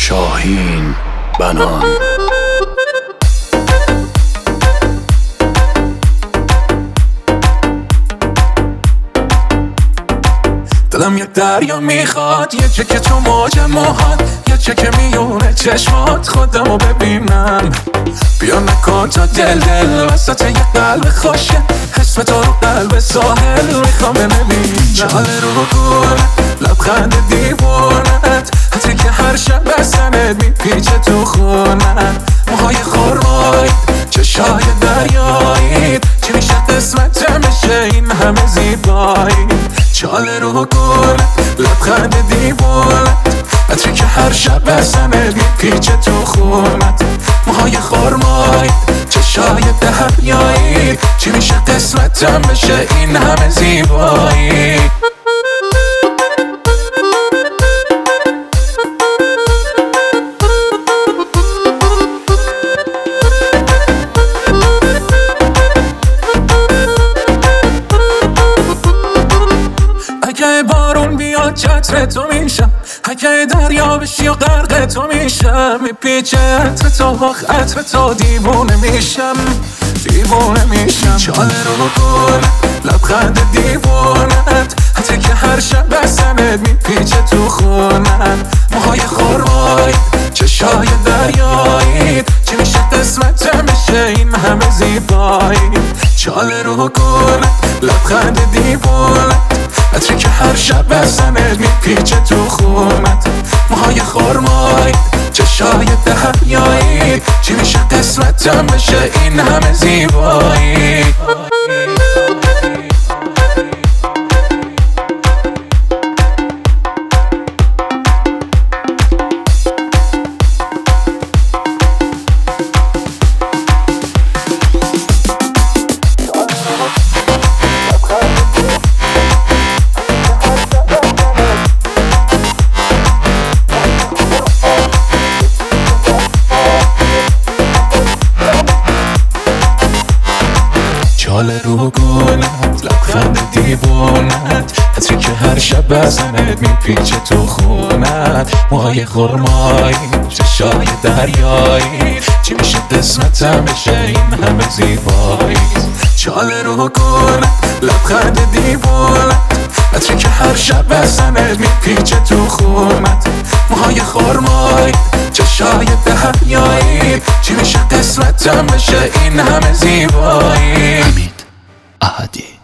شاهین بنان. دلم یک دریا میخواد، یه چکه تو موج موهات، یه چکه میونه چشمات، خودمو ببینم. بیا نکن تا دل وسط یه قلب خوشه، اسم تو رو قلب ساحل میخوام بنویسم. جاله رو گونه لبخند دیوونت، حتی که هر شب بسنت میپیچه تو خونت. موهای خرمایی، چشای دریایی، چی میشه قسمتم بشه این همه زیبایی. چاله رو گونه لبخند دیوونت، عطری که هر شب بسنت میپیچه تو خونت. موهای خرمایی، چشای دریایی، چی میشه قسمتم بشه این همه زیبایی. اگه بارون بیاد چتر تو میشم، اگه دریا بشی و غرق تو میشم. میپیچه عطر تو عطر تو، دیوونه میشم دیوونه میشم. چاله رو گونه لبخند دیوونت، حتی که هر شب بسنت میپیچه تو خونت. موهای خرمایی، چشای دریایی، چی میشه قسمتم بشه این همه زیبایی. چاله رو گونه لبخند دیوونت، عطری که هر شب بسنت میپیچه تو خونت. موهای خرمایی، چشای دریایی، چی میشه قسمتم بشه این همه زیبایی. چاله رو گونت لبخند دیوونت، عطری که هر شب بزنت میپیچه تو خونت. موهای خرمایی، چشای دریایی، چی میشه قسمتم بشه این همه زیبایی. چاله رو گونت لبخند دیوونت، عطری که هر شب بزنت میپیچه تو خونت. موهای خرمایی، چشای دریایی، چی میشه قسمتم بشه این همه زیبایی. حمید احدی.